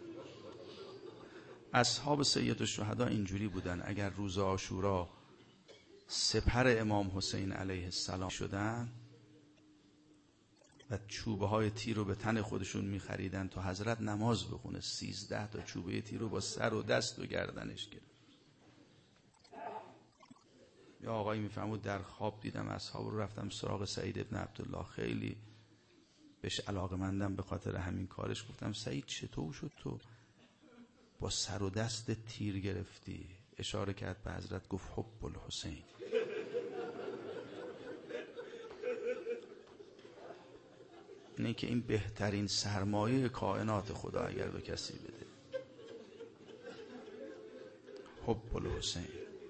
اصحاب سید الشهدا اینجوری بودن. اگر روز عاشورا سپر امام حسین علیه السلام شدن و چوبه های تیر رو به تن خودشون میخریدن تا حضرت نماز بخونه، 13 تا چوبه تیر رو با سر و دست و گردنش گرفت. یا آقایی میفهمود در خواب دیدم اصحاب رو، رفتم سراغ سعید ابن عبدالله، خیلی بهش علاقمندم به خاطر همین کارش. گفتم سعید چطور شد تو با سر و دست تیر گرفتی؟ اشاره کرد به حضرت، گفت حب الحسین. اینه که این بهترین سرمایه کائنات خدا اگر به کسی بده، حب الحسین.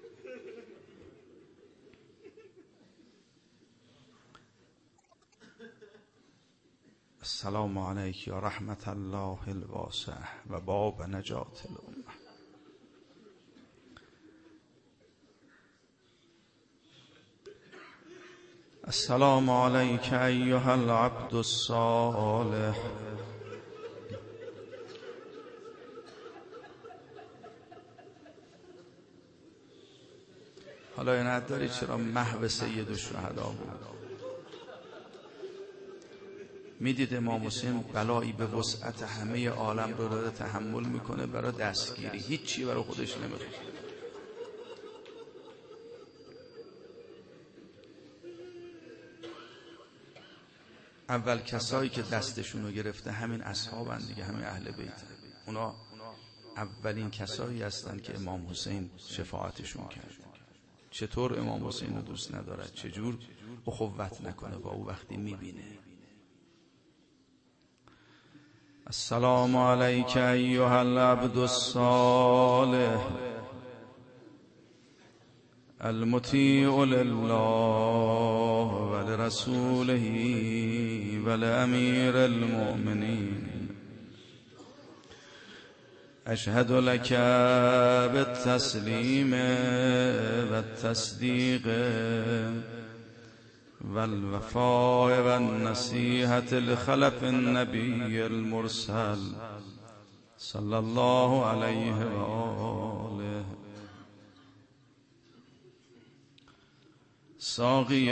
السلام علیک یا رحمت الله الواسع و باب نجات الامه. السلام علیک ایها العبد الصالح. حالا عنایت داری چرا محو سید الشهدا بود؟ میدید امام حسین بلایی به وسعت همه عالم رو داره تحمل میکنه برای دستگیری، هیچی برای خودش نمیخواد. اول کسایی که دستشون رو گرفته همین اصحابن دیگه، همین اهل بیت. اونا اولین کسایی هستن که امام حسین شفاعتشون کرد. چطور امام حسین رو دوست ندارد؟ چجور اخوت نکنه با او وقتی میبینه؟ السلام علیک ایها العبد الصالح المطیع لله ولرسوله ولامیر المؤمنین. اشهد لك بالتسلیم والتصدیق والوفاء والنصیحة لخلف النبی المرسل صلی الله علیه و آله. ساقی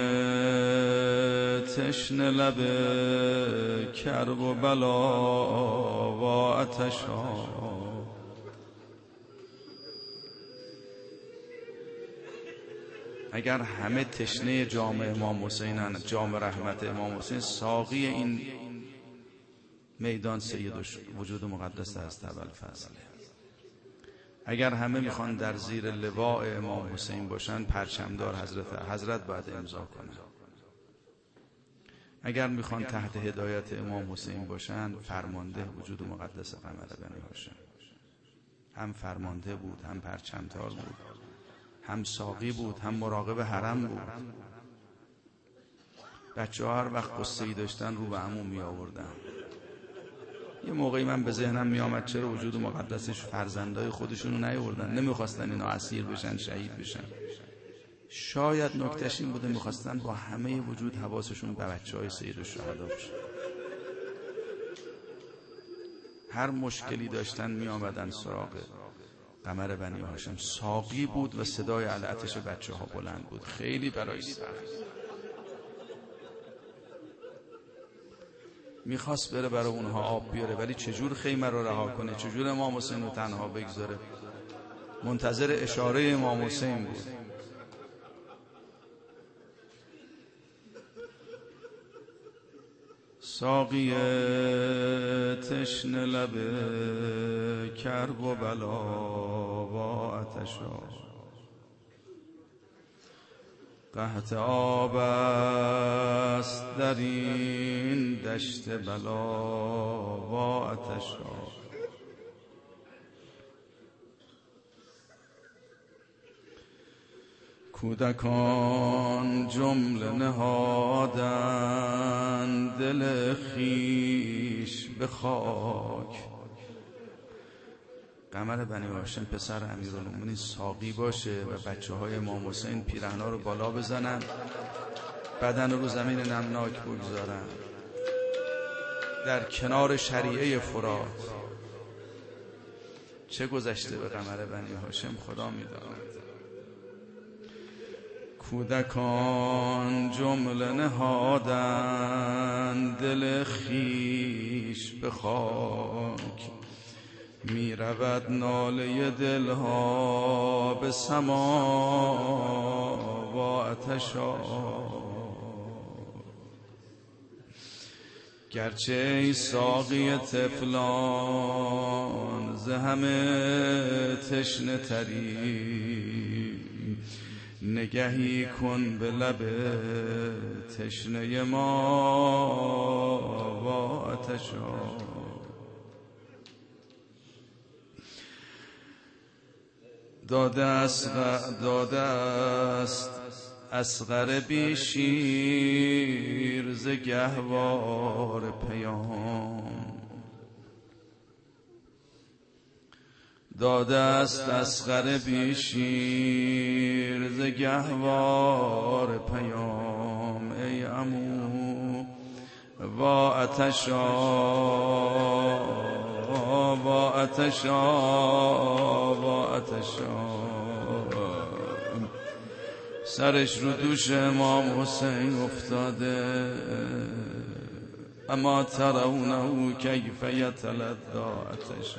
تشنه لب کرب و بلا و عطشا، اگر همه تشنه جام امام حسینن، جام رحمت امام حسین، ساقی این میدان سید وجود مقدس است ابوالفضل. اگر همه میخوان در زیر لواء امام حسین باشن، پرچمدار حضرت باید امضا کنن. اگر میخوان تحت هدایت امام حسین باشن، فرمانده وجود مقدس قمر بنی هاشم. هم فرمانده بود، هم پرچمدار بود، هم ساقی بود، هم مراقب حرم بود. بچه ها هر وقت قصه‌ای داشتن رو به عمو می آوردن. یه موقعی من به ذهنم می آمد چرا وجود مقدسش فرزندای خودشونو نیاوردن؟ نمیخواستن اینا اسیر بشن، شهید بشن. شاید نکتهش این بوده میخواستن با همه وجود حواسشون به بچه‌های سید الشهدا باشه. هر مشکلی داشتن می آمدن سراغ قمر بنی هاشم. ساقی بود و صدای علعتش بچه ها بلند بود. خیلی برای سخت میخواست بره برای اونها آب بیاره، ولی چجور خیمه رو رها کنه؟ چجور امام حسین رو تنها بگذاره؟ منتظر اشاره امام حسین بود. ساقی تشنه لب کرب و بلا و عطشا، قحط آب است در این دشت بلا و عطشا. کودکان جمله نهادند دل خویش به خاک. قمر بنی هاشم پسر امیرالمومنین ساقی باشه و بچه های امام حسین پیرهنا رو بالا بزنن، بدن رو زمین نمناک بگذارن در کنار شریعه فرات. چه گذشته به قمر بنی هاشم خدا می‌داند. کودکان جمله نهادند دل خویش به خاک. می رود ناله دلها به سما و عطشا. گرچه ای ساقی طفلان ز همه تشنه تری، نگهی کن به لب تشنه ما و عطشا. داده است اصغر بی شیر ز گهوار پیام. داده است اصغر بی شیر ز گهوار پیام. عمو وا عطشا وا عطشا وا عطشا. سرش رو دوش امام حسین افتاده، اما ترونه کیف یتلذی عطشا.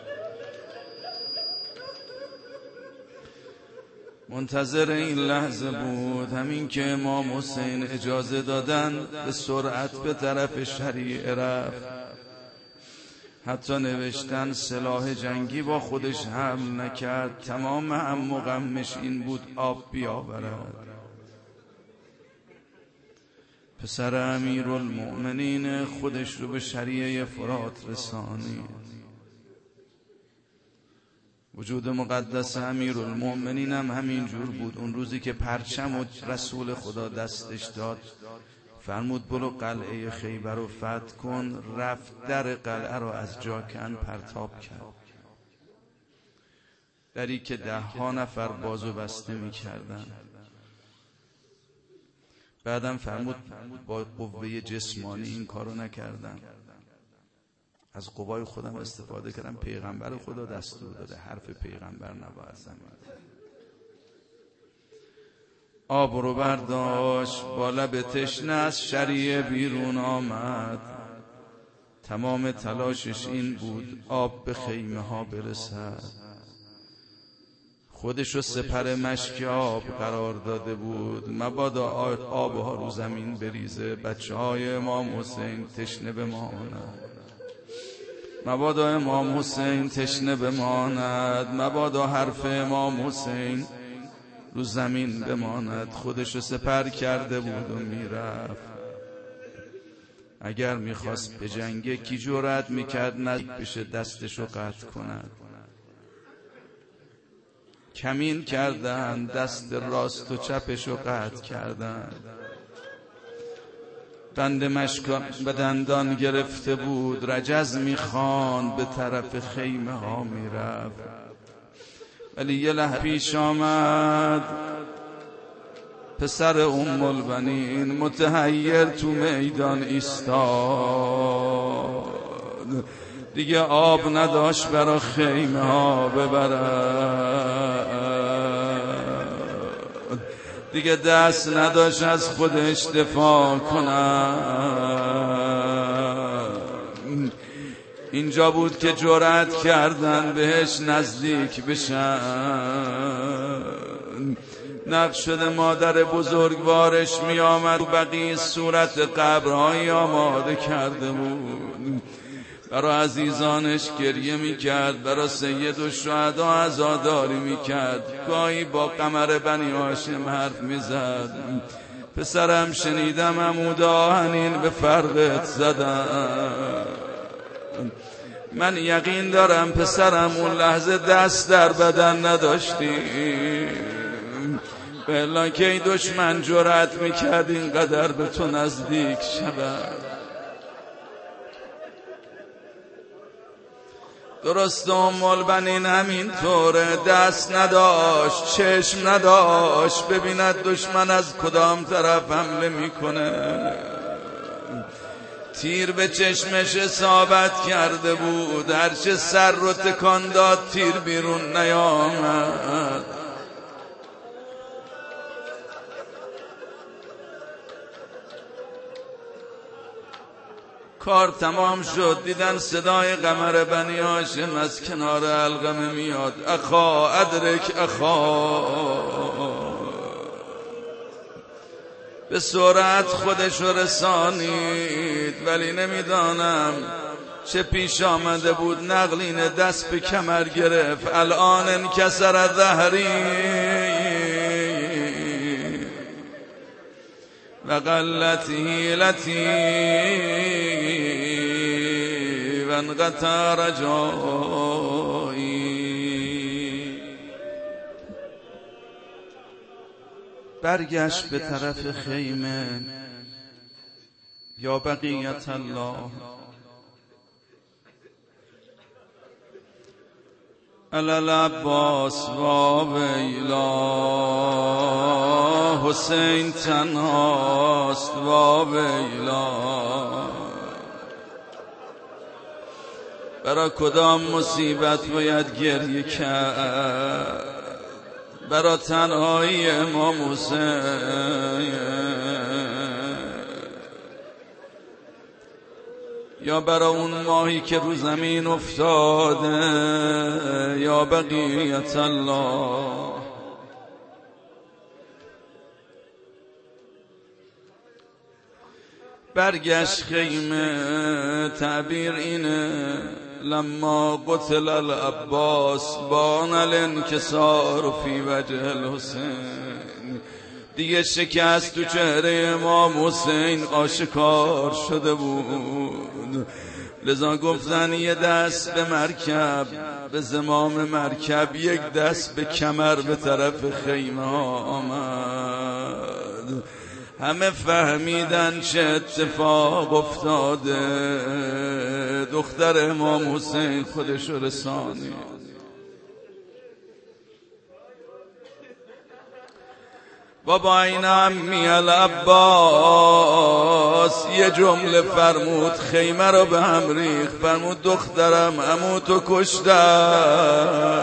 منتظر این لحظه بود، همین که امام حسین اجازه دادن به سرعت به طرف شریعه رفت. حتی نوشتن سلاح جنگی با خودش حمل نکرد، تمام هم و غمش این بود آب بیاورد. پسر امیرالمؤمنین خودش رو به شریعه فرات رسانید. وجود مقدس امیرالمؤمنین هم همین جور بود. اون روزی که پرچم و رسول خدا دستش داد، فرمود برو قلعه خیبر رو فتح کن. رفت در قلعه رو از جا کن پرتاب کرد، دری که 10 نفر بازو بسته می کردن. بعدم فرمود با قوه جسمانی این کارو نکردن، از قوای خودم استفاده کردم. پیغمبر خدا دستور داده حرف پیغمبر نباید زمین. آب رو برداشت، با لب تشنه از شریعه بیرون آمد. تمام تلاشش این بود آب به خیمه ها برسد. خودشو سپر مشک آب قرار داده بود، مبادا آبها رو زمین بریزه، بچه های امام حسین تشنه بمانند. مبادا امام حسین تشنه بماند، مبادا حرف امام حسین رو زمین بماند. خودشو سپر کرده بود و میرفت. اگر میخواست به جنگه کی جرأت میکرد نزدیک بشه دستشو قطع کند؟ کمین کردن، دست راست و چپشو قطع کردن. بند مشک به دندان گرفته بود، رجز میخواند، به طرف خیمه ها میرفت. ولی یه لحظه پیش آمد، پسر ام البنین متحیر تو میدان ایستاد. دیگه آب نداشت برا خیمه ها ببرد، دیگه دست نداشت از خودش دفاع کنن. اینجا بود که جرأت کردن بهش نزدیک بشن. نقش شده مادر بزرگوارش می آمد و بقیه صورت قبرهایی آماده کرده بود. برای عزیزانش گریه می کرد، برای سید و شهدا عزاداری می کرد. گاهی با قمر بنی هاشم حرف می زد. پسرم شنیدم عمود آهنین به فرقت زدن. من یقین دارم پسرم اون لحظه دست در بدن نداشتی، بلا که این دشمن جرأت میکرد اینقدر به تو نزدیک شود. درست ام البنین همین طوره، دست نداشت، چشم نداشت ببیند دشمن از کدام طرف حمله میکنه. تیر به چشمش اصابت کرده بود، هرچه سر رو تکان داد تیر بیرون نیامد. کار تمام شد، دیدن صدای قمر بنی هاشم از کنار القمه میاد. اخا ادرک اخا. به سرعت خودش رسانید، ولی نمیدانم چه پیش آمده بود. نقلین دست به کمر گرفت. الان انکسر ظهری و قلت حیلتی و انقطع رجایی. برگشت به طرف خیمه. یا بقیت الله العباس و ویلا، حسین تنهاست و ویلا. برا کدام مصیبت باید گریه کرد؟ برا تنهایی امام حسین یا برا اون ماهی که رو زمین افتاده یا بقیت الله؟ برگشت خیمه، تعبیر اینه: لما قتل العباس بان الانکسار فی وجه الحسین. دیگه شکست تو چهره امام حسین آشکار شده بود، لذا گفتن یه دست به مرکب، به زمام مرکب، یک دست به کمر به طرف خیمه ها آمد. همه فهمیدن چه اتفاق افتاده. دختر امام حسین خودش رسانید. بابا این عمی العباس یه جمله فرمود، خیمه رو به هم ریخت، فرمود دخترم عمو تو کشتن.